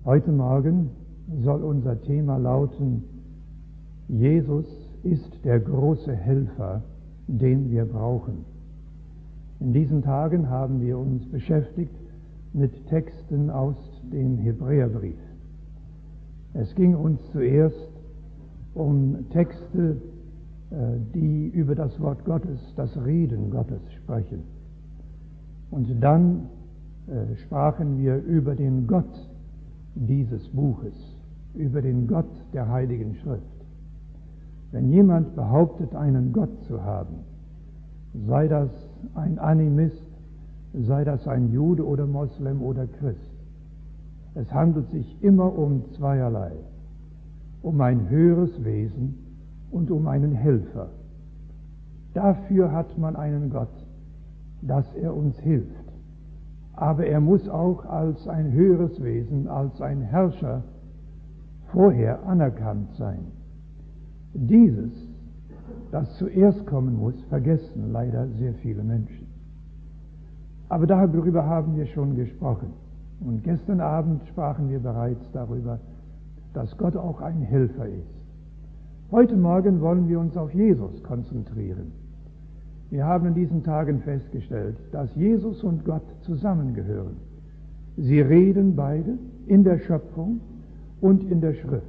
Heute Morgen soll unser Thema lauten: Jesus ist der große Helfer, den wir brauchen. In diesen Tagen haben wir uns beschäftigt mit Texten aus dem Hebräerbrief. Es ging uns zuerst um Texte, die über das Wort Gottes, das Reden Gottes sprechen. Und dann sprachen wir über den Gott dieses Buches, über den Gott der Heiligen Schrift. Wenn jemand behauptet, einen Gott zu haben, sei das ein Animist, sei das ein Jude oder Moslem oder Christ, es handelt sich immer um zweierlei: um ein höheres Wesen und um einen Helfer. Dafür hat man einen Gott, dass er uns hilft. Aber er muss auch als ein höheres Wesen, als ein Herrscher vorher anerkannt sein. Dieses, das zuerst kommen muss, vergessen leider sehr viele Menschen. Aber darüber haben wir schon gesprochen. Und gestern Abend sprachen wir bereits darüber, dass Gott auch ein Helfer ist. Heute Morgen wollen wir uns auf Jesus konzentrieren. Wir haben in diesen Tagen festgestellt, dass Jesus und Gott zusammengehören. Sie reden beide in der Schöpfung und in der Schrift.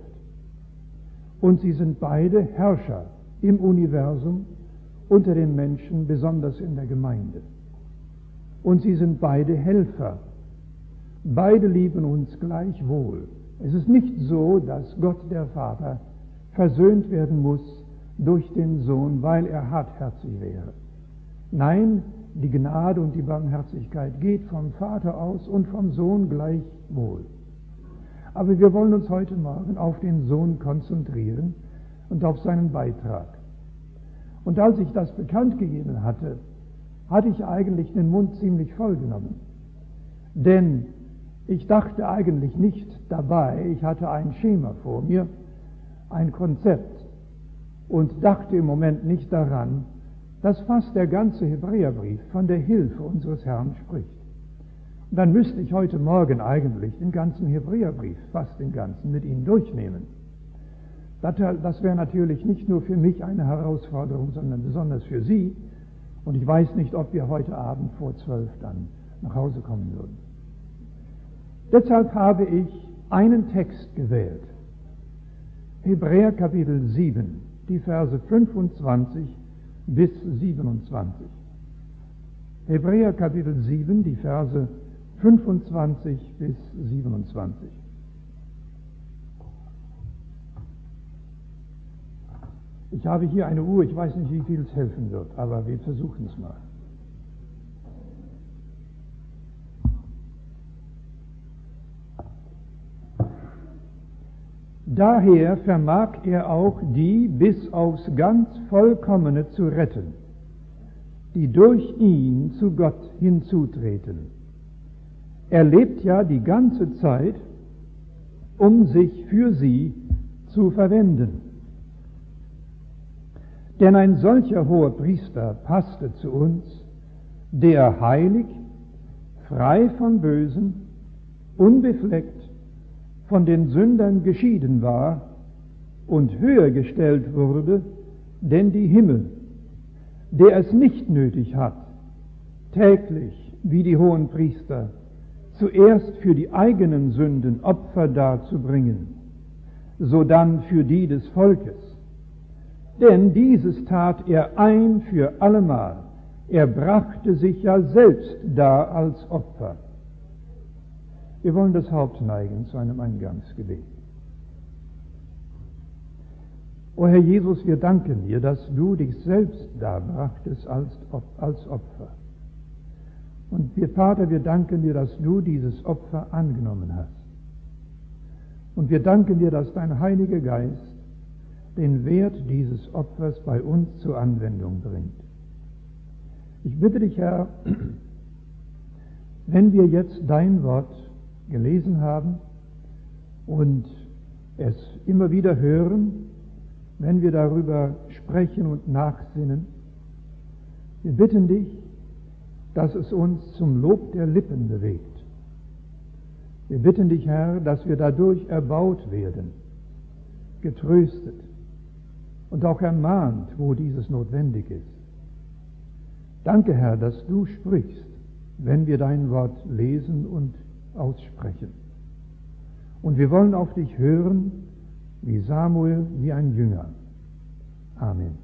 Und sie sind beide Herrscher im Universum, unter den Menschen, besonders in der Gemeinde. Und sie sind beide Helfer. Beide lieben uns gleichwohl. Es ist nicht so, dass Gott der Vater versöhnt werden muss durch den Sohn, weil er hartherzig wäre. Nein, die Gnade und die Barmherzigkeit geht vom Vater aus und vom Sohn gleichwohl. Aber wir wollen uns heute Morgen auf den Sohn konzentrieren und auf seinen Beitrag. Und als ich das bekannt gegeben hatte, hatte ich eigentlich den Mund ziemlich voll genommen. Denn ich dachte eigentlich nicht dabei, ich hatte ein Schema vor mir, ein Konzept, und dachte im Moment nicht daran, dass fast der ganze Hebräerbrief von der Hilfe unseres Herrn spricht. Und dann müsste ich heute Morgen eigentlich den ganzen Hebräerbrief, fast den ganzen, mit Ihnen durchnehmen. Das wäre natürlich nicht nur für mich eine Herausforderung, sondern besonders für Sie. Und ich weiß nicht, ob wir heute Abend vor 12 dann nach Hause kommen würden. Deshalb habe ich einen Text gewählt. Hebräer Kapitel 7, die Verse 25 bis 27. Hebräer Kapitel 7, die Verse 25 bis 27. Ich habe hier eine Uhr, ich weiß nicht, wie viel es helfen wird, aber wir versuchen es mal. Daher vermag er auch die bis aufs ganz Vollkommene zu retten, die durch ihn zu Gott hinzutreten. Er lebt ja die ganze Zeit, um sich für sie zu verwenden. Denn ein solcher hoher Priester passte zu uns, der heilig, frei von Bösen, unbefleckt, von den Sündern geschieden war und höher gestellt wurde, denn die Himmel, der es nicht nötig hat, täglich, wie die hohen Priester, zuerst für die eigenen Sünden Opfer darzubringen, sodann für die des Volkes. Denn dieses tat er ein für allemal. Er brachte sich ja selbst dar als Opfer. Wir wollen das Haupt neigen zu einem Eingangsgebet. O Herr Jesus, wir danken dir, dass du dich selbst darbrachtest als Opfer. Und wir, Vater, wir danken dir, dass du dieses Opfer angenommen hast. Und wir danken dir, dass dein Heiliger Geist den Wert dieses Opfers bei uns zur Anwendung bringt. Ich bitte dich, Herr, wenn wir jetzt dein Wort gelesen haben und es immer wieder hören, wenn wir darüber sprechen und nachsinnen, wir bitten dich, dass es uns zum Lob der Lippen bewegt, Wir bitten dich, Herr, dass wir dadurch erbaut werden, getröstet und auch ermahnt, wo dieses notwendig ist. Danke, Herr, dass du sprichst, wenn wir dein Wort lesen und aussprechen. Und wir wollen auf dich hören, wie Samuel, wie ein Jünger. Amen.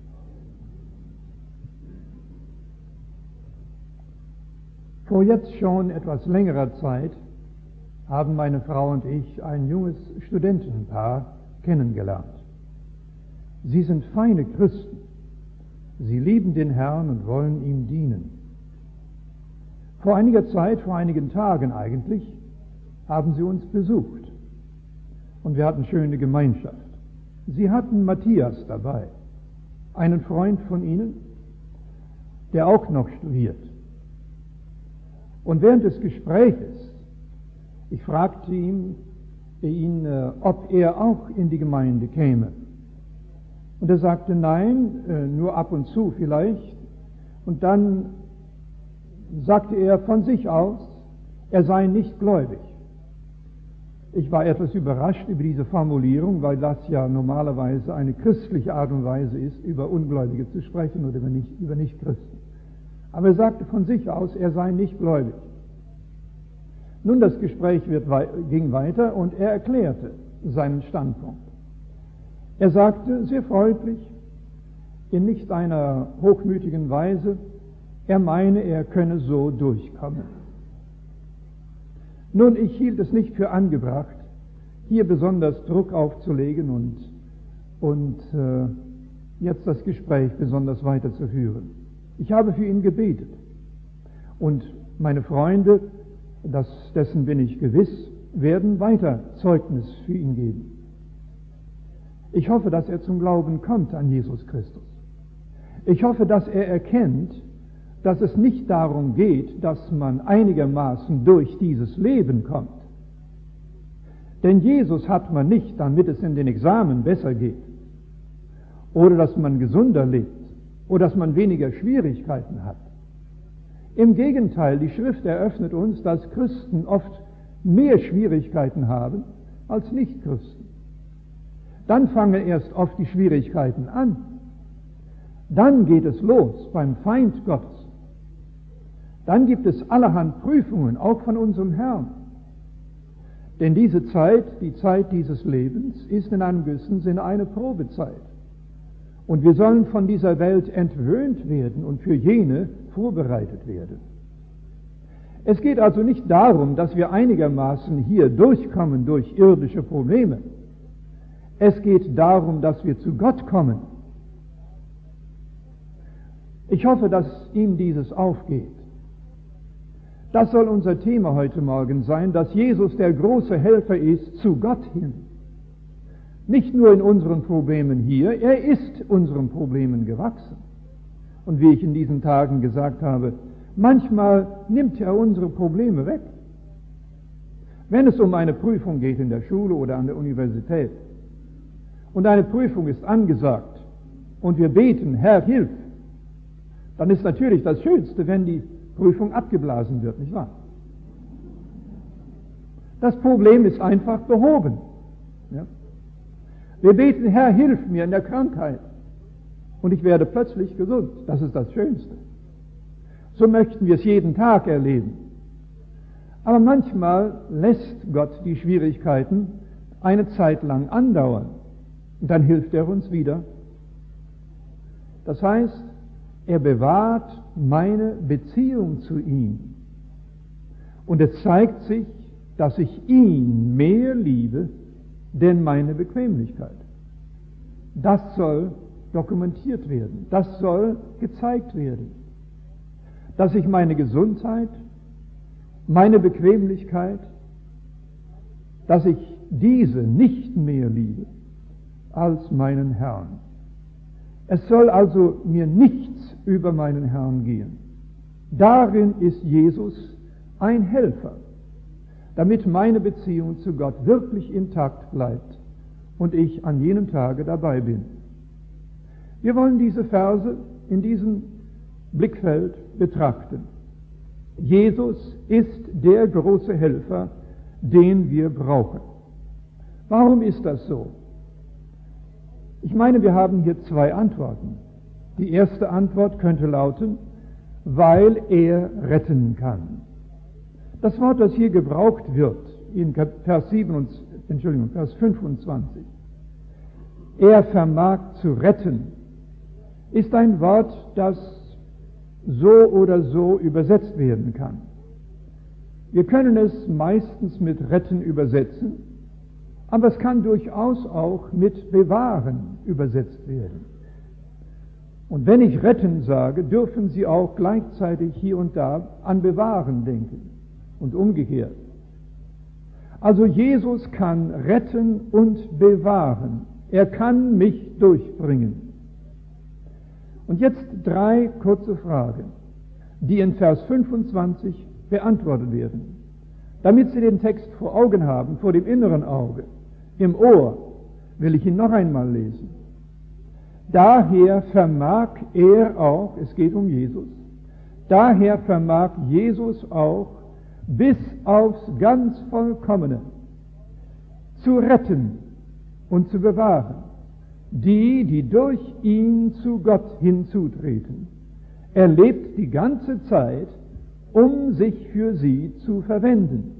Vor jetzt schon etwas längerer Zeit haben meine Frau und ich ein junges Studentenpaar kennengelernt. Sie sind feine Christen. Sie lieben den Herrn und wollen ihm dienen. Vor einiger Zeit, vor einigen Tagen eigentlich, haben sie uns besucht. Und wir hatten schöne Gemeinschaft. Sie hatten Matthias dabei, einen Freund von ihnen, der auch noch studiert. Und während des Gespräches, ich fragte ihn, ob er auch in die Gemeinde käme. Und er sagte, nein, nur ab und zu vielleicht. Und dann sagte er von sich aus, er sei nicht gläubig. Ich war etwas überrascht über diese Formulierung, weil das ja normalerweise eine christliche Art und Weise ist, über Ungläubige zu sprechen oder über Nichtchristen. Aber er sagte von sich aus, er sei nicht gläubig. Nun, das Gespräch ging weiter und er erklärte seinen Standpunkt. Er sagte sehr freundlich, in nicht einer hochmütigen Weise, er meine, er könne so durchkommen. Nun, ich hielt es nicht für angebracht, hier besonders Druck aufzulegen und jetzt das Gespräch besonders weiterzuführen. Ich habe für ihn gebetet und meine Freunde, dessen bin ich gewiss, werden weiter Zeugnis für ihn geben. Ich hoffe, dass er zum Glauben kommt an Jesus Christus. Ich hoffe, dass er erkennt, dass es nicht darum geht, dass man einigermaßen durch dieses Leben kommt. Denn Jesus hat man nicht, damit es in den Examen besser geht, oder dass man gesunder lebt, oder dass man weniger Schwierigkeiten hat. Im Gegenteil, die Schrift eröffnet uns, dass Christen oft mehr Schwierigkeiten haben als Nichtchristen. Dann fangen erst oft die Schwierigkeiten an. Dann geht es los beim Feind Gottes. Dann gibt es allerhand Prüfungen, auch von unserem Herrn. Denn diese Zeit, die Zeit dieses Lebens, ist in einem gewissen Sinne eine Probezeit. Und wir sollen von dieser Welt entwöhnt werden und für jene vorbereitet werden. Es geht also nicht darum, dass wir einigermaßen hier durchkommen durch irdische Probleme. Es geht darum, dass wir zu Gott kommen. Ich hoffe, dass Ihnen dieses aufgeht. Das soll unser Thema heute Morgen sein, dass Jesus der große Helfer ist zu Gott hin. Nicht nur in unseren Problemen hier, er ist unseren Problemen gewachsen. Und wie ich in diesen Tagen gesagt habe, manchmal nimmt er unsere Probleme weg. Wenn es um eine Prüfung geht in der Schule oder an der Universität und eine Prüfung ist angesagt und wir beten, Herr, hilf, dann ist natürlich das Schönste, wenn die Prüfung abgeblasen wird, nicht wahr? Das Problem ist einfach behoben. Ja? Wir beten, Herr, hilf mir in der Krankheit und ich werde plötzlich gesund. Das ist das Schönste. So möchten wir es jeden Tag erleben. Aber manchmal lässt Gott die Schwierigkeiten eine Zeit lang andauern und dann hilft er uns wieder. Das heißt, er bewahrt meine Beziehung zu ihm. Und es zeigt sich, dass ich ihn mehr liebe, denn meine Bequemlichkeit. Das soll dokumentiert werden. Das soll gezeigt werden. Dass ich meine Gesundheit, meine Bequemlichkeit, dass ich diese nicht mehr liebe als meinen Herrn. Es soll also mir nichts über meinen Herrn gehen. Darin ist Jesus ein Helfer, damit meine Beziehung zu Gott wirklich intakt bleibt und ich an jenem Tage dabei bin. Wir wollen diese Verse in diesem Blickfeld betrachten. Jesus ist der große Helfer, den wir brauchen. Warum ist das so? Ich meine, wir haben hier zwei Antworten. Die erste Antwort könnte lauten, weil er retten kann. Das Wort, das hier gebraucht wird, in Vers 25, er vermag zu retten, ist ein Wort, das so oder so übersetzt werden kann. Wir können es meistens mit retten übersetzen, aber es kann durchaus auch mit bewahren übersetzt werden. Und wenn ich retten sage, dürfen Sie auch gleichzeitig hier und da an bewahren denken und umgekehrt. Also Jesus kann retten und bewahren. Er kann mich durchbringen. Und jetzt 3 kurze Fragen, die in Vers 25 beantwortet werden. Damit Sie den Text vor Augen haben, vor dem inneren Auge, im Ohr, will ich ihn noch einmal lesen. Daher vermag er auch, es geht um Jesus, daher vermag Jesus auch bis aufs ganz Vollkommene zu retten und zu bewahren, die durch ihn zu Gott hinzutreten. Er lebt die ganze Zeit, um sich für sie zu verwenden.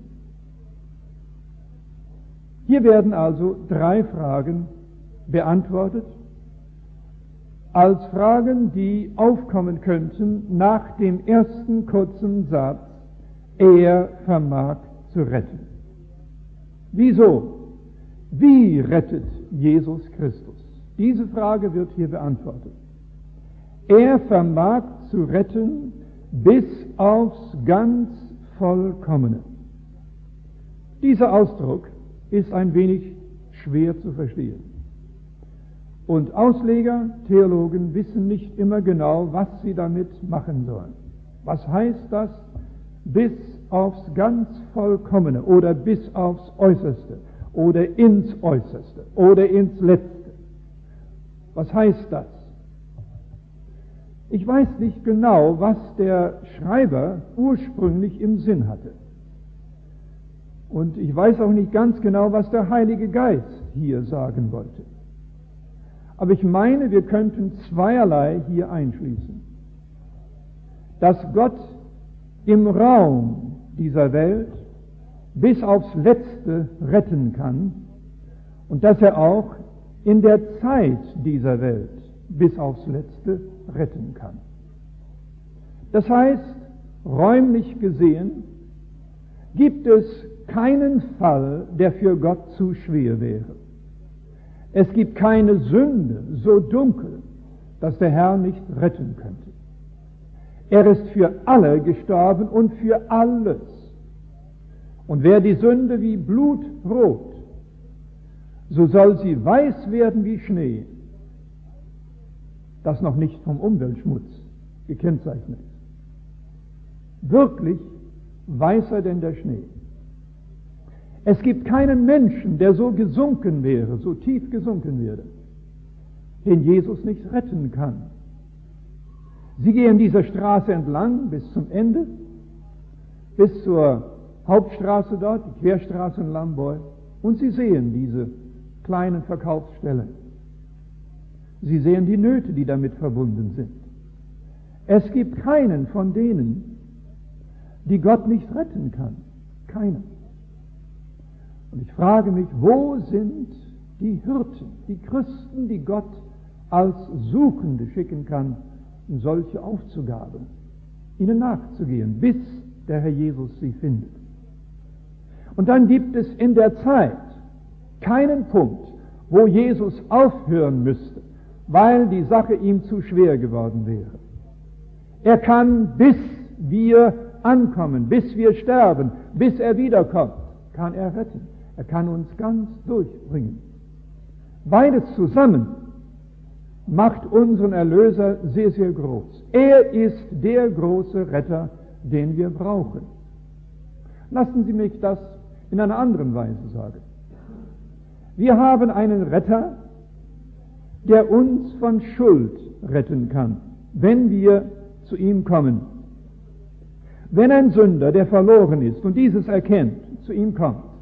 Hier werden also 3 Fragen beantwortet, als Fragen, die aufkommen könnten nach dem ersten kurzen Satz, er vermag zu retten. Wieso? Wie rettet Jesus Christus? Diese Frage wird hier beantwortet. Er vermag zu retten bis aufs ganz Vollkommene. Dieser Ausdruck ist ein wenig schwer zu verstehen. Und Ausleger, Theologen wissen nicht immer genau, was sie damit machen sollen. Was heißt das? Bis aufs ganz Vollkommene oder bis aufs Äußerste oder ins Äußerste oder ins Letzte. Was heißt das? Ich weiß nicht genau, was der Schreiber ursprünglich im Sinn hatte. Und ich weiß auch nicht ganz genau, was der Heilige Geist hier sagen wollte. Aber ich meine, wir könnten zweierlei hier einschließen. Dass Gott im Raum dieser Welt bis aufs Letzte retten kann und dass er auch in der Zeit dieser Welt bis aufs Letzte retten kann. Das heißt, räumlich gesehen gibt es keinen Fall, der für Gott zu schwer wäre. Es gibt keine Sünde so dunkel, dass der Herr nicht retten könnte. Er ist für alle gestorben und für alles. Und wäre die Sünde wie Blut rot, so soll sie weiß werden wie Schnee, das noch nicht vom Umweltschmutz gekennzeichnet ist. Wirklich weißer denn der Schnee. Es gibt keinen Menschen, der so gesunken wäre, so tief gesunken wäre, den Jesus nicht retten kann. Sie gehen dieser Straße entlang bis zum Ende, bis zur Hauptstraße dort, die Querstraße in Lamboy, und Sie sehen diese kleinen Verkaufsstellen. Sie sehen die Nöte, die damit verbunden sind. Es gibt keinen von denen, die Gott nicht retten kann. Keinen. Und ich frage mich, wo sind die Hirten, die Christen, die Gott als Suchende schicken kann, um solche aufzugaben, ihnen nachzugehen, bis der Herr Jesus sie findet. Und dann gibt es in der Zeit keinen Punkt, wo Jesus aufhören müsste, weil die Sache ihm zu schwer geworden wäre. Er kann, bis wir ankommen, bis wir sterben, bis er wiederkommt, kann er retten. Er kann uns ganz durchbringen. Beides zusammen macht unseren Erlöser sehr, sehr groß. Er ist der große Retter, den wir brauchen. Lassen Sie mich das in einer anderen Weise sagen. Wir haben einen Retter, der uns von Schuld retten kann, wenn wir zu ihm kommen. Wenn ein Sünder, der verloren ist und dieses erkennt, zu ihm kommt,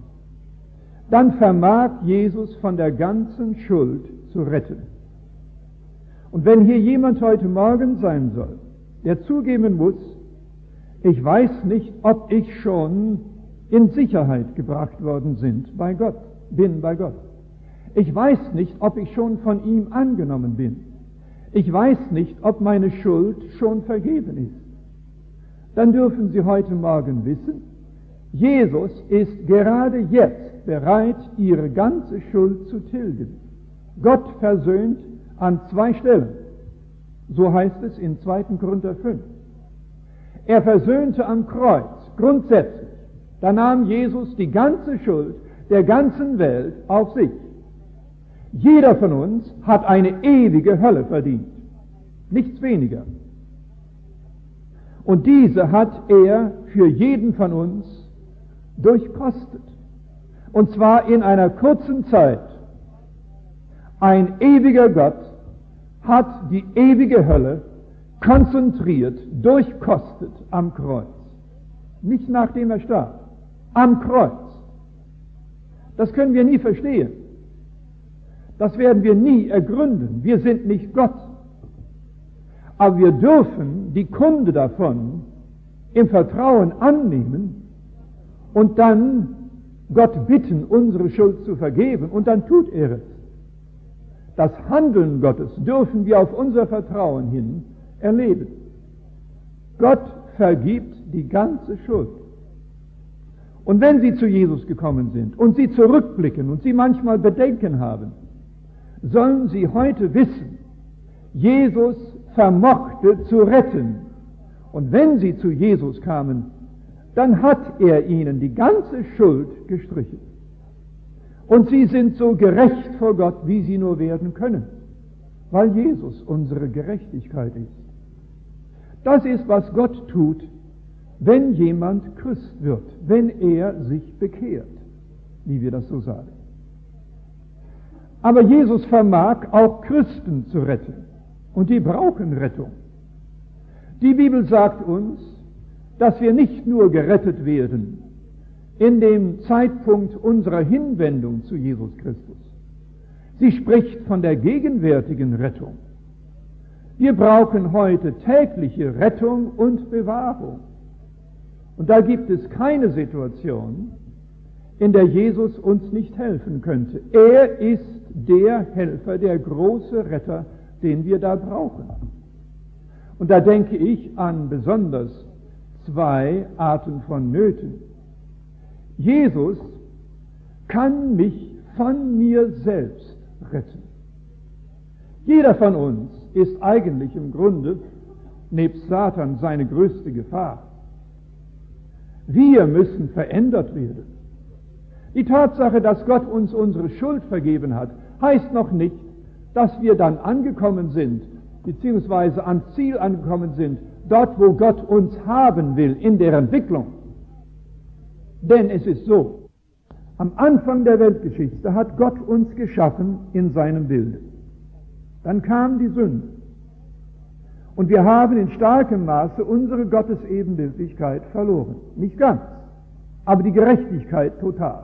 dann vermag Jesus von der ganzen Schuld zu retten. Und wenn hier jemand heute Morgen sein soll, der zugeben muss, ich weiß nicht, ob ich schon in Sicherheit gebracht worden bin bei Gott. Ich weiß nicht, ob ich schon von ihm angenommen bin. Ich weiß nicht, ob meine Schuld schon vergeben ist. Dann dürfen Sie heute Morgen wissen, Jesus ist gerade jetzt bereit, Ihre ganze Schuld zu tilgen. Gott versöhnt an 2 Stellen. So heißt es in 2. Korinther 5. Er versöhnte am Kreuz, grundsätzlich. Da nahm Jesus die ganze Schuld der ganzen Welt auf sich. Jeder von uns hat eine ewige Hölle verdient. Nichts weniger. Und diese hat er für jeden von uns durchkostet. Und zwar in einer kurzen Zeit. Ein ewiger Gott hat die ewige Hölle konzentriert, durchkostet am Kreuz. Nicht nachdem er starb, am Kreuz. Das können wir nie verstehen. Das werden wir nie ergründen. Wir sind nicht Gott. Aber wir dürfen die Kunde davon im Vertrauen annehmen und dann Gott bitten, unsere Schuld zu vergeben, und dann tut er es. Das Handeln Gottes dürfen wir auf unser Vertrauen hin erleben. Gott vergibt die ganze Schuld. Und wenn Sie zu Jesus gekommen sind und Sie zurückblicken und Sie manchmal Bedenken haben, sollen Sie heute wissen, Jesus vermochte zu retten. Und wenn Sie zu Jesus kamen, dann hat er Ihnen die ganze Schuld gestrichen. Und Sie sind so gerecht vor Gott, wie Sie nur werden können, weil Jesus unsere Gerechtigkeit ist. Das ist, was Gott tut, wenn jemand Christ wird, wenn er sich bekehrt, wie wir das so sagen. Aber Jesus vermag auch Christen zu retten. Und die brauchen Rettung. Die Bibel sagt uns, dass wir nicht nur gerettet werden in dem Zeitpunkt unserer Hinwendung zu Jesus Christus. Sie spricht von der gegenwärtigen Rettung. Wir brauchen heute tägliche Rettung und Bewahrung. Und da gibt es keine Situation, in der Jesus uns nicht helfen könnte. Er ist der Helfer, der große Retter, den wir da brauchen. Und da denke ich an besonders 2 Arten von Nöten. Jesus kann mich von mir selbst retten. Jeder von uns ist eigentlich im Grunde, nebst Satan, seine größte Gefahr. Wir müssen verändert werden. Die Tatsache, dass Gott uns unsere Schuld vergeben hat, heißt noch nicht, dass wir dann angekommen sind, beziehungsweise ans Ziel angekommen sind, dort, wo Gott uns haben will, in der Entwicklung. Denn es ist so, am Anfang der Weltgeschichte hat Gott uns geschaffen in seinem Bilde. Dann kam die Sünde. Und wir haben in starkem Maße unsere Gottesebenbildlichkeit verloren. Nicht ganz, aber die Gerechtigkeit total.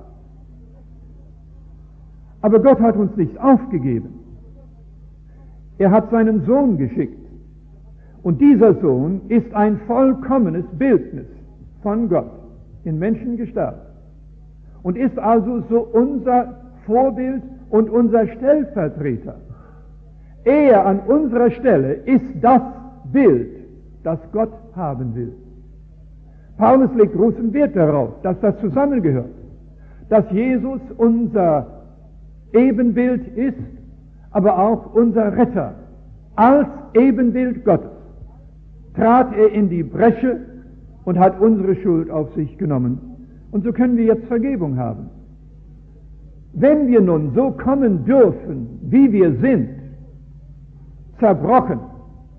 Aber Gott hat uns nicht aufgegeben. Er hat seinen Sohn geschickt. Und dieser Sohn ist ein vollkommenes Bildnis von Gott in Menschengestalt. Und ist also so unser Vorbild und unser Stellvertreter. Er an unserer Stelle ist das Bild, das Gott haben will. Paulus legt großen Wert darauf, dass das zusammengehört. Dass Jesus unser Ebenbild ist, aber auch unser Retter. Als Ebenbild Gottes trat er in die Bresche und hat unsere Schuld auf sich genommen. Und so können wir jetzt Vergebung haben. Wenn wir nun so kommen dürfen, wie wir sind, zerbrochen,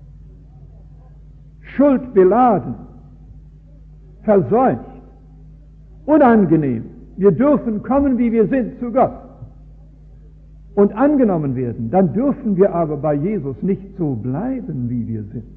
schuldbeladen, verseucht, unangenehm, wir dürfen kommen, wie wir sind, zu Gott und angenommen werden, dann dürfen wir aber bei Jesus nicht so bleiben, wie wir sind.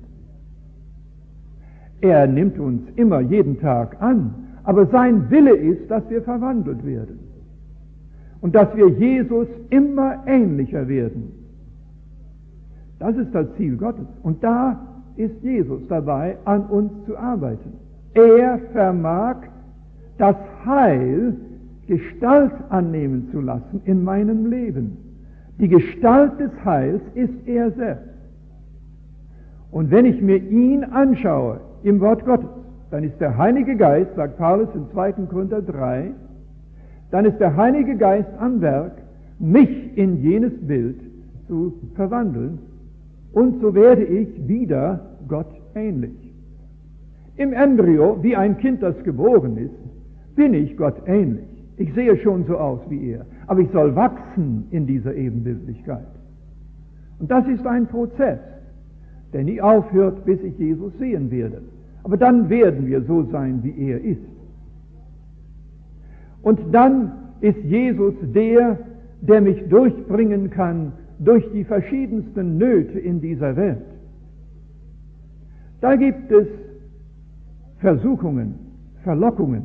Er nimmt uns immer jeden Tag an, aber sein Wille ist, dass wir verwandelt werden. und dass wir Jesus immer ähnlicher werden. Das ist das Ziel Gottes. Und da ist Jesus dabei, an uns zu arbeiten. Er vermag, das Heil Gestalt annehmen zu lassen in meinem Leben. Die Gestalt des Heils ist er selbst. Und wenn ich mir ihn anschaue im Wort Gottes, dann ist der Heilige Geist, sagt Paulus in 2. Korinther 3, dann ist der Heilige Geist am Werk, mich in jenes Bild zu verwandeln, und so werde ich wieder Gott ähnlich. Im Embryo, wie ein Kind, das geboren ist, bin ich Gott ähnlich. Ich sehe schon so aus wie er, aber ich soll wachsen in dieser Ebenbildlichkeit. Und das ist ein Prozess, der nie aufhört, bis ich Jesus sehen werde. Aber dann werden wir so sein, wie er ist. Und dann ist Jesus der mich durchbringen kann durch die verschiedensten Nöte in dieser Welt. Da gibt es Versuchungen, Verlockungen.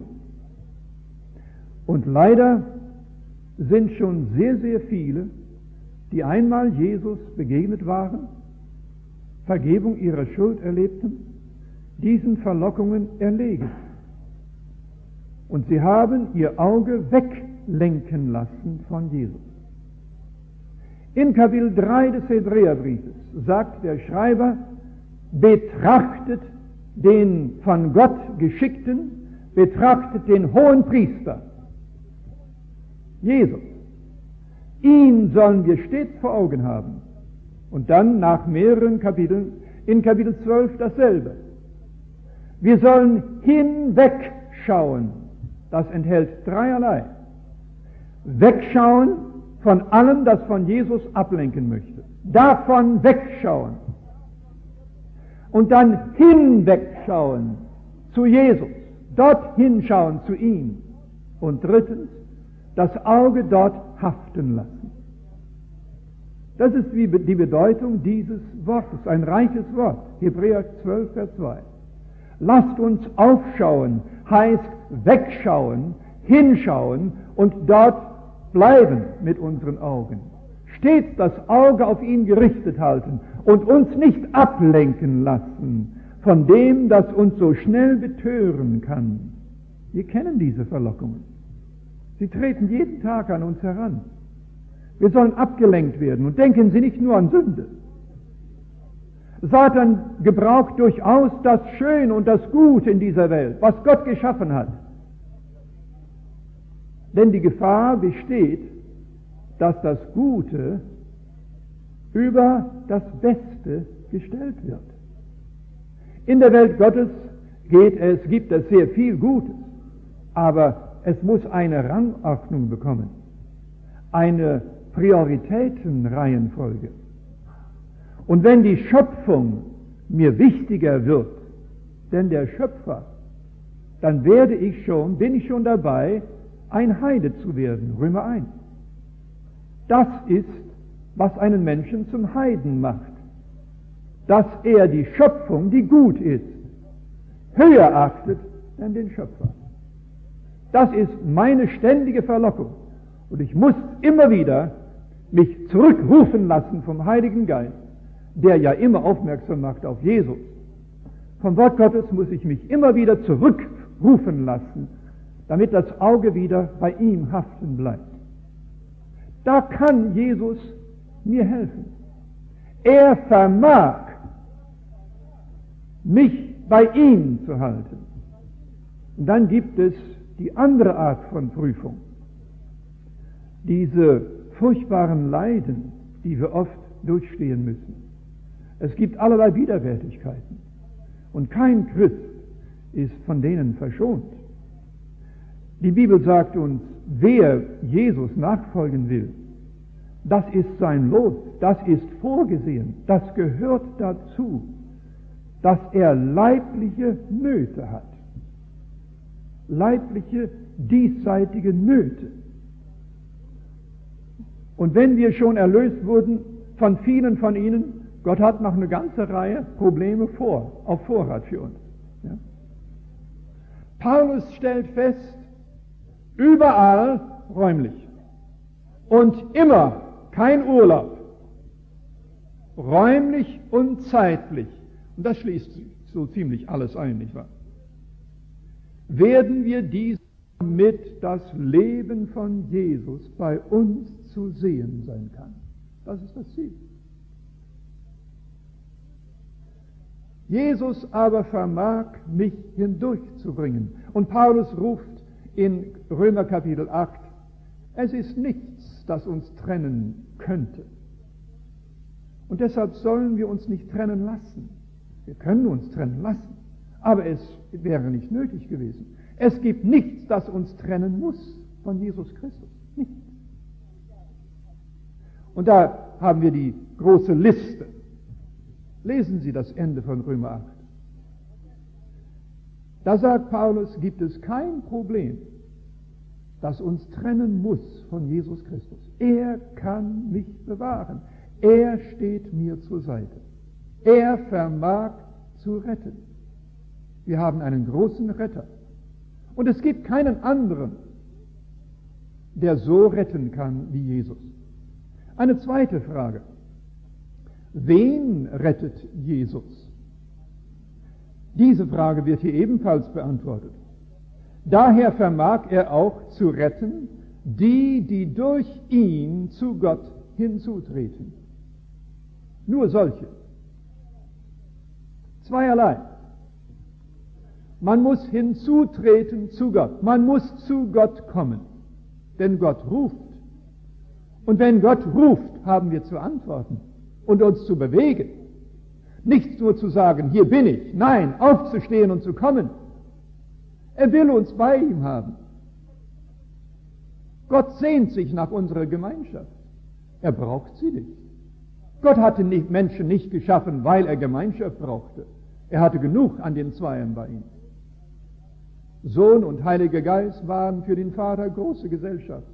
Und leider sind schon sehr, sehr viele, die einmal Jesus begegnet waren, Vergebung ihrer Schuld erlebten, diesen Verlockungen erlegen. Und sie haben ihr Auge weglenken lassen von Jesus. In Kapitel 3 des Hebräerbriefes sagt der Schreiber, betrachtet den von Gott Geschickten, betrachtet den hohen Priester, Jesus. Ihn sollen wir stets vor Augen haben. Und dann nach mehreren Kapiteln, in Kapitel 12 dasselbe. Wir sollen hinwegschauen. Das enthält dreierlei. Wegschauen von allem, das von Jesus ablenken möchte. Davon wegschauen. Und dann hinwegschauen zu Jesus. Dort hinschauen zu ihm. Und drittens, das Auge dort haften lassen. Das ist die Bedeutung dieses Wortes, ein reiches Wort. Hebräer 12, Vers 2. Lasst uns aufschauen, heißt wegschauen, hinschauen und dort bleiben mit unseren Augen. Stets das Auge auf ihn gerichtet halten und uns nicht ablenken lassen von dem, das uns so schnell betören kann. Wir kennen diese Verlockungen. Sie treten jeden Tag an uns heran. Wir sollen abgelenkt werden. Und denken Sie nicht nur an Sünde. Satan gebraucht durchaus das Schöne und das Gute in dieser Welt, was Gott geschaffen hat. Denn die Gefahr besteht, dass das Gute über das Beste gestellt wird. In der Welt Gottes gibt es sehr viel Gutes, aber es muss eine Rangordnung bekommen, eine Prioritätenreihenfolge. Und wenn die Schöpfung mir wichtiger wird, denn der Schöpfer, dann bin ich schon dabei, ein Heide zu werden. Römer 1. Das ist, was einen Menschen zum Heiden macht. Dass er die Schöpfung, die gut ist, höher achtet denn den Schöpfer. Das ist meine ständige Verlockung. Und ich muss immer wieder mich zurückrufen lassen vom Heiligen Geist, der ja immer aufmerksam macht auf Jesus. Vom Wort Gottes muss ich mich immer wieder zurückrufen lassen, damit das Auge wieder bei ihm haften bleibt. Da kann Jesus mir helfen. Er vermag, mich bei ihm zu halten. Und dann gibt es die andere Art von Prüfung. Diese furchtbaren Leiden, die wir oft durchstehen müssen. Es gibt allerlei Widerwärtigkeiten. Und kein Christ ist von denen verschont. Die Bibel sagt uns, wer Jesus nachfolgen will, das ist sein Los, das ist vorgesehen, das gehört dazu, dass er leibliche Nöte hat. Leibliche, diesseitige Nöte. Und wenn wir schon erlöst wurden von vielen von ihnen, Gott hat noch eine ganze Reihe Probleme auf Vorrat für uns. Ja? Paulus stellt fest, überall räumlich. und immer kein Urlaub, räumlich und zeitlich, und das schließt so ziemlich alles ein, nicht wahr? Werden wir dies mit das Leben von Jesus bei uns zu sehen sein kann. Das ist das Ziel. Jesus aber vermag, mich hindurchzubringen. Und Paulus ruft in Römer Kapitel 8, es ist nichts, das uns trennen könnte. Und deshalb sollen wir uns nicht trennen lassen. Wir können uns trennen lassen, aber es wäre nicht nötig gewesen. Es gibt nichts, das uns trennen muss von Jesus Christus. Nichts. Und da haben wir die große Liste. Lesen Sie das Ende von Römer 8. Da sagt Paulus, gibt es kein Problem, das uns trennen muss von Jesus Christus. Er kann mich bewahren. Er steht mir zur Seite. Er vermag zu retten. Wir haben einen großen Retter. Und es gibt keinen anderen, der so retten kann wie Jesus. Eine zweite Frage. Wen rettet Jesus? Diese Frage wird hier ebenfalls beantwortet. Daher vermag er auch zu retten, die durch ihn zu Gott hinzutreten. Nur solche. Zweierlei. Man muss hinzutreten zu Gott. Man muss zu Gott kommen. Denn Gott ruft. Und wenn Gott ruft, haben wir zu antworten und uns zu bewegen. Nicht nur zu sagen, hier bin ich. Nein, aufzustehen und zu kommen. Er will uns bei ihm haben. Gott sehnt sich nach unserer Gemeinschaft. Er braucht sie nicht. Gott hatte Menschen nicht geschaffen, weil er Gemeinschaft brauchte. Er hatte genug an den Zweien bei ihm. Sohn und Heiliger Geist waren für den Vater große Gesellschaft.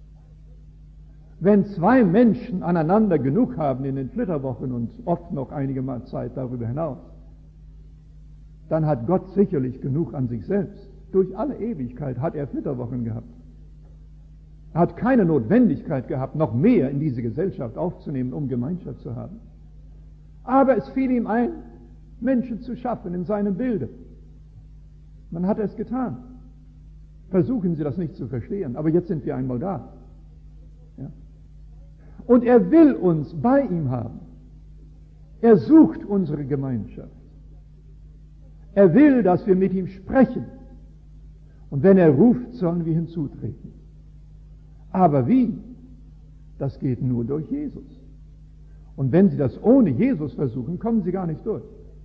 Wenn zwei Menschen aneinander genug haben in den Flitterwochen und oft noch einige Mal Zeit darüber hinaus, dann hat Gott sicherlich genug an sich selbst. Durch alle Ewigkeit hat er Flitterwochen gehabt. Er hat keine Notwendigkeit gehabt, noch mehr in diese Gesellschaft aufzunehmen, um Gemeinschaft zu haben. Aber es fiel ihm ein, Menschen zu schaffen in seinem Bilde. Man hat es getan. Versuchen Sie das nicht zu verstehen, aber jetzt sind wir einmal da. Ja. Und er will uns bei ihm haben. Er sucht unsere Gemeinschaft. Er will, dass wir mit ihm sprechen. Und wenn er ruft, sollen wir hinzutreten. Aber wie? Das geht nur durch Jesus. Und wenn Sie das ohne Jesus versuchen, kommen Sie gar nicht durch.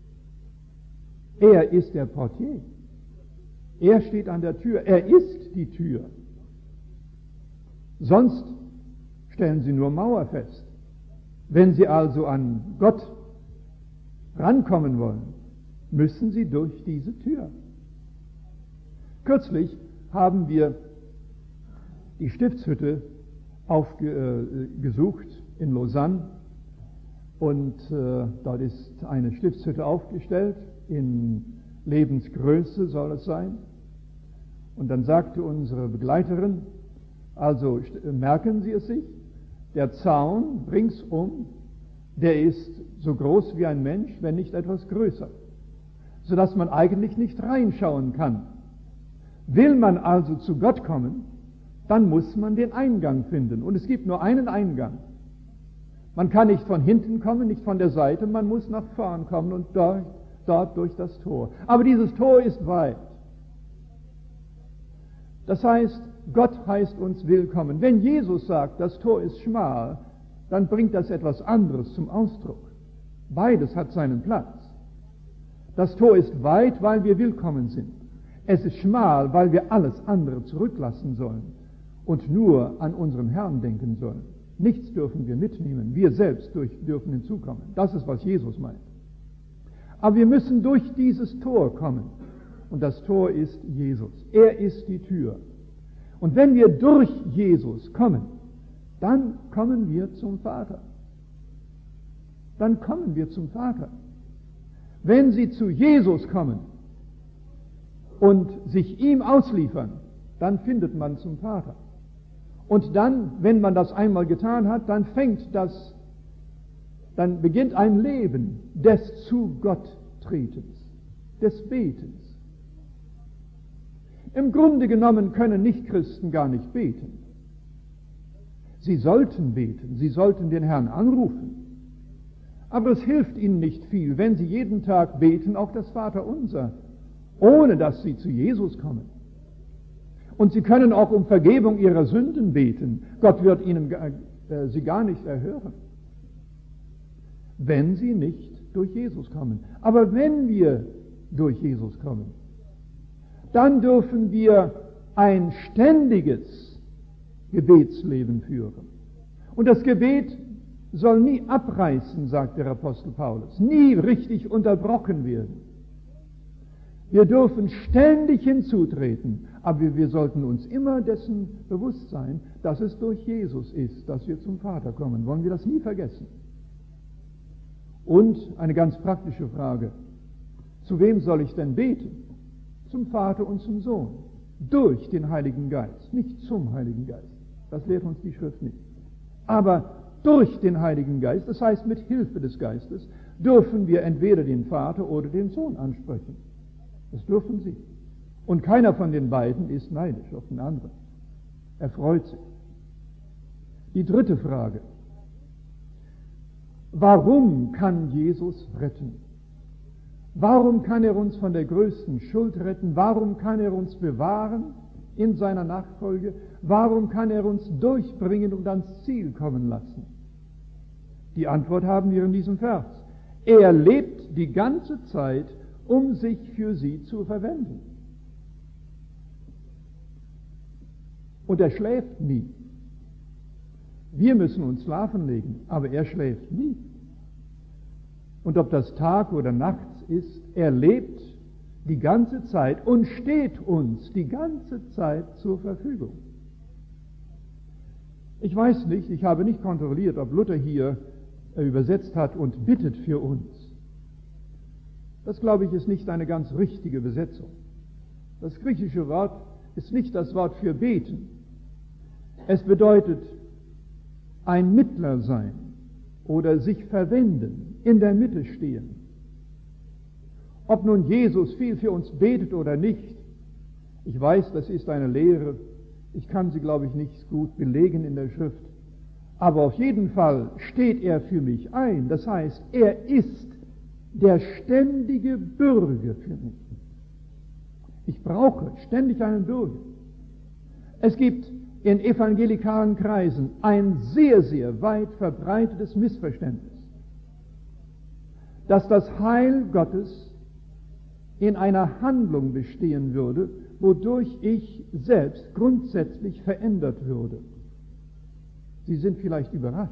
Er ist der Portier. Er steht an der Tür. Er ist die Tür. Sonst stellen Sie nur Mauer fest. Wenn Sie also an Gott rankommen wollen, müssen Sie durch diese Tür. Kürzlich haben wir die Stiftshütte aufgesucht in Lausanne und dort ist eine Stiftshütte aufgestellt, in Lebensgröße soll es sein. Und dann sagte unsere Begleiterin, also merken Sie es sich, der Zaun ringsum, der ist so groß wie ein Mensch, wenn nicht etwas größer, sodass man eigentlich nicht reinschauen kann. Will man also zu Gott kommen, dann muss man den Eingang finden. Und es gibt nur einen Eingang. Man kann nicht von hinten kommen, nicht von der Seite, man muss nach vorn kommen und dort durch das Tor. Aber dieses Tor ist weit. Das heißt, Gott heißt uns willkommen. Wenn Jesus sagt, das Tor ist schmal, dann bringt das etwas anderes zum Ausdruck. Beides hat seinen Platz. Das Tor ist weit, weil wir willkommen sind. Es ist schmal, weil wir alles andere zurücklassen sollen und nur an unseren Herrn denken sollen. Nichts dürfen wir mitnehmen. Wir selbst dürfen hinzukommen. Das ist, was Jesus meint. Aber wir müssen durch dieses Tor kommen. Und das Tor ist Jesus. Er ist die Tür. Und wenn wir durch Jesus kommen, dann kommen wir zum Vater. Dann kommen wir zum Vater. Wenn Sie zu Jesus kommen und sich ihm ausliefern, dann findet man zum Vater. Und dann, wenn man das einmal getan hat, dann beginnt ein Leben des zu Gott Tretens, des Betens. Im Grunde genommen können Nichtchristen gar nicht beten. Sie sollten beten, sie sollten den Herrn anrufen. Aber es hilft ihnen nicht viel, wenn sie jeden Tag beten, auch das Vaterunser, ohne dass sie zu Jesus kommen. Und sie können auch um Vergebung ihrer Sünden beten. Gott wird sie gar nicht erhören, wenn sie nicht durch Jesus kommen. Aber wenn wir durch Jesus kommen, dann dürfen wir ein ständiges Gebetsleben führen. Und das Gebet soll nie abreißen, sagt der Apostel Paulus, nie richtig unterbrochen werden. Wir dürfen ständig hinzutreten, aber wir sollten uns immer dessen bewusst sein, dass es durch Jesus ist, dass wir zum Vater kommen. Wollen wir das nie vergessen? Und eine ganz praktische Frage: Zu wem soll ich denn beten? Zum Vater und zum Sohn. Durch den Heiligen Geist, nicht zum Heiligen Geist. Das lehrt uns die Schrift nicht. Aber durch den Heiligen Geist, das heißt mit Hilfe des Geistes, dürfen wir entweder den Vater oder den Sohn ansprechen. Das dürfen sie. Und keiner von den beiden ist neidisch auf den anderen. Er freut sich. Die dritte Frage: Warum kann Jesus retten? Warum kann er uns von der größten Schuld retten? Warum kann er uns bewahren in seiner Nachfolge? Warum kann er uns durchbringen und ans Ziel kommen lassen? Die Antwort haben wir in diesem Vers. Er lebt die ganze Zeit, um sich für sie zu verwenden. Und er schläft nie. Wir müssen uns schlafen legen, aber er schläft nie. Und ob das Tag oder nachts ist, er lebt die ganze Zeit und steht uns die ganze Zeit zur Verfügung. Ich weiß nicht, ich habe nicht kontrolliert, ob Luther hier übersetzt hat und bittet für uns. Das, glaube ich, ist nicht eine ganz richtige Übersetzung. Das griechische Wort ist nicht das Wort für beten. Es bedeutet ein Mittler sein oder sich verwenden, in der Mitte stehen. Ob nun Jesus viel für uns betet oder nicht, ich weiß, das ist eine Lehre, ich kann sie, glaube ich, nicht gut belegen in der Schrift, aber auf jeden Fall steht er für mich ein. Das heißt, er ist der ständige Bürger für mich. Ich brauche ständig einen Bürger. Es gibt in evangelikalen Kreisen ein sehr, sehr weit verbreitetes Missverständnis, dass das Heil Gottes in einer Handlung bestehen würde, wodurch ich selbst grundsätzlich verändert würde. Sie sind vielleicht überrascht.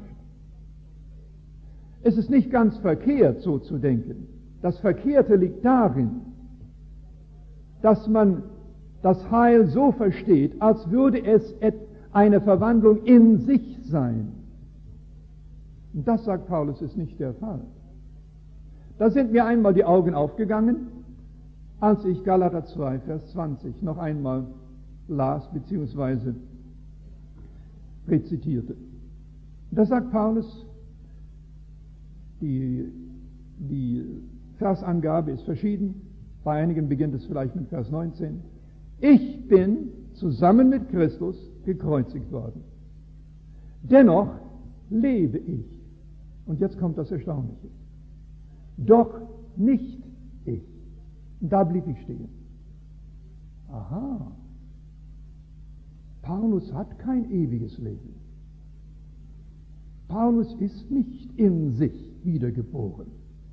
Es ist nicht ganz verkehrt, so zu denken. Das Verkehrte liegt darin, dass man das Heil so versteht, als würde es eine Verwandlung in sich sein. Und das, sagt Paulus, ist nicht der Fall. Da sind mir einmal die Augen aufgegangen, als ich Galater 2, Vers 20 noch einmal las bzw. rezitierte. Da sagt Paulus, die Versangabe ist verschieden, bei einigen beginnt es vielleicht mit Vers 19. Ich bin zusammen mit Christus gekreuzigt worden. Dennoch lebe ich. Und jetzt kommt das Erstaunliche. Doch nicht ich. Und da blieb ich stehen. Aha. Paulus hat kein ewiges Leben. Paulus ist nicht in sich wiedergeboren.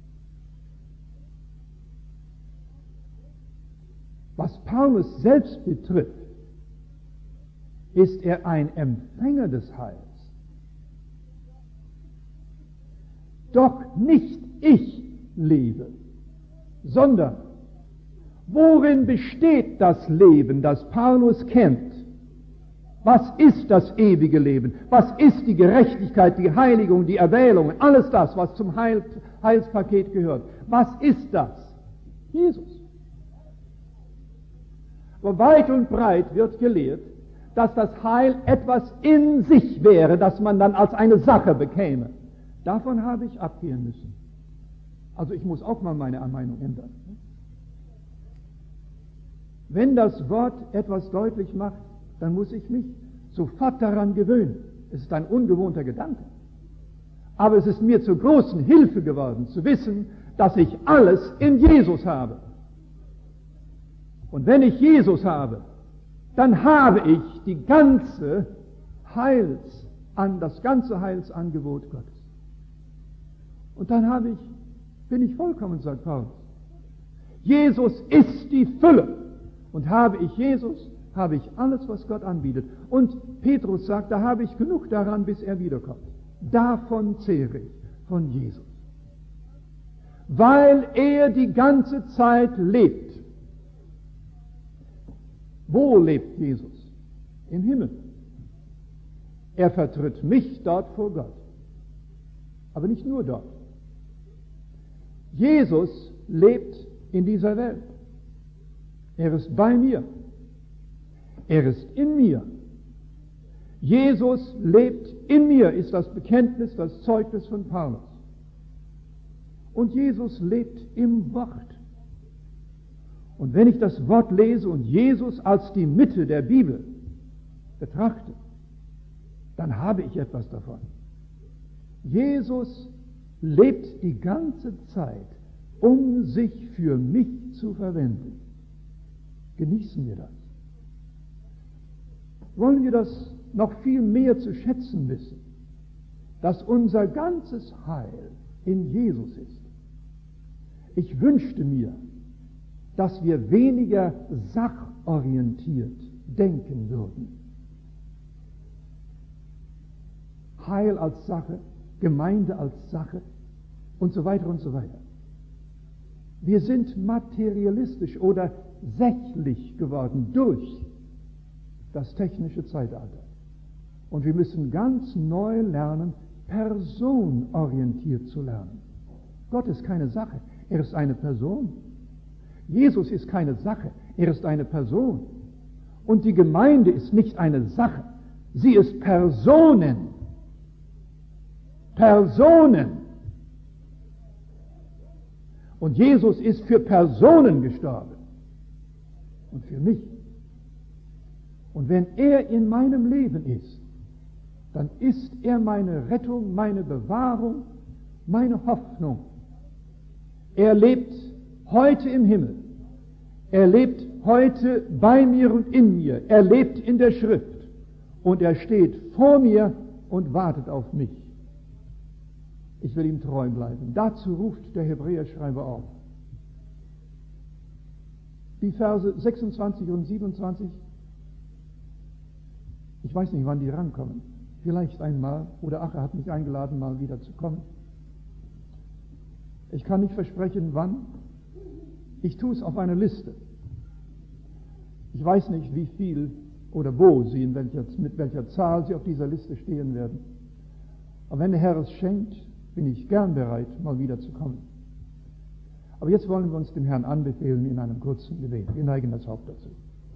Was Paulus selbst betrifft, ist er ein Empfänger des Heils. Doch nicht ich lebe, sondern worin besteht das Leben, das Paulus kennt? Was ist das ewige Leben? Was ist die Gerechtigkeit, die Heiligung, die Erwählung, alles das, was zum Heilspaket gehört? Was ist das? Jesus. Aber weit und breit wird gelehrt, dass das Heil etwas in sich wäre, das man dann als eine Sache bekäme. Davon habe ich abgehen müssen. Also ich muss auch mal meine Meinung ändern. Wenn das Wort etwas deutlich macht, dann muss ich mich sofort daran gewöhnen. Es ist ein ungewohnter Gedanke. Aber es ist mir zur großen Hilfe geworden, zu wissen, dass ich alles in Jesus habe. Und wenn ich Jesus habe, dann habe ich das ganze Heilsangebot Gottes. Und dann bin ich vollkommen, sagt Paulus. Jesus ist die Fülle. Und habe ich Jesus, habe ich alles, was Gott anbietet. Und Petrus sagt, da habe ich genug daran, bis er wiederkommt. Davon zehre ich, von Jesus. Weil er die ganze Zeit lebt. Wo lebt Jesus? Im Himmel. Er vertritt mich dort vor Gott. Aber nicht nur dort. Jesus lebt in dieser Welt. Er ist bei mir. Er ist in mir. Jesus lebt in mir, ist das Bekenntnis, das Zeugnis von Paulus. Und Jesus lebt im Wort. Und wenn ich das Wort lese und Jesus als die Mitte der Bibel betrachte, dann habe ich etwas davon. Jesus lebt die ganze Zeit, um sich für mich zu verwenden. Genießen wir das. Wollen wir das noch viel mehr zu schätzen wissen, dass unser ganzes Heil in Jesus ist. Ich wünschte mir, dass wir weniger sachorientiert denken würden. Heil als Sache, Gemeinde als Sache und so weiter und so weiter. Wir sind materialistisch oder sächlich geworden durch das technische Zeitalter. Und wir müssen ganz neu lernen, personorientiert zu lernen. Gott ist keine Sache, er ist eine Person. Jesus ist keine Sache, er ist eine Person. Und die Gemeinde ist nicht eine Sache, sie ist Personen. Personen. Und Jesus ist für Personen gestorben. Und für mich. Und wenn er in meinem Leben ist, dann ist er meine Rettung, meine Bewahrung, meine Hoffnung. Er lebt heute im Himmel. Er lebt heute bei mir und in mir. Er lebt in der Schrift. Und er steht vor mir und wartet auf mich. Ich will ihm treu bleiben. Dazu ruft der Hebräerschreiber auf. Die Verse 26 und 27, ich weiß nicht, wann die rankommen. Vielleicht einmal, oder Ache hat mich eingeladen, mal wieder zu kommen. Ich kann nicht versprechen, wann. Ich tue es auf eine Liste. Ich weiß nicht, wie viel oder wo sie, mit welcher Zahl sie auf dieser Liste stehen werden. Aber wenn der Herr es schenkt, bin ich gern bereit, mal wieder zu kommen. Aber jetzt wollen wir uns dem Herrn anbefehlen in einem kurzen Gebet. Wir neigen das Haupt dazu.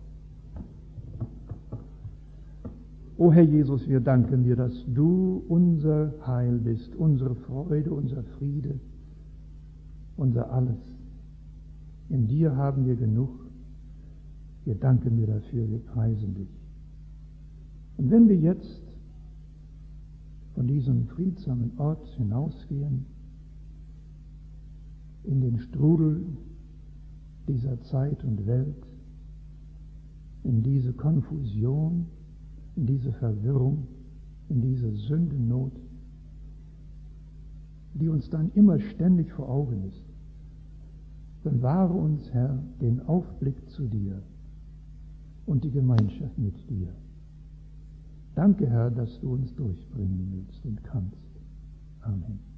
O Herr Jesus, wir danken dir, dass du unser Heil bist, unsere Freude, unser Friede, unser Alles. In dir haben wir genug. Wir danken dir dafür, wir preisen dich. Und wenn wir jetzt von diesem friedsamen Ort hinausgehen, in den Strudel dieser Zeit und Welt, in diese Konfusion, in diese Verwirrung, in diese Sündennot, die uns dann immer ständig vor Augen ist, bewahre uns, Herr, den Aufblick zu dir und die Gemeinschaft mit dir. Danke, Herr, dass du uns durchbringen willst und kannst. Amen.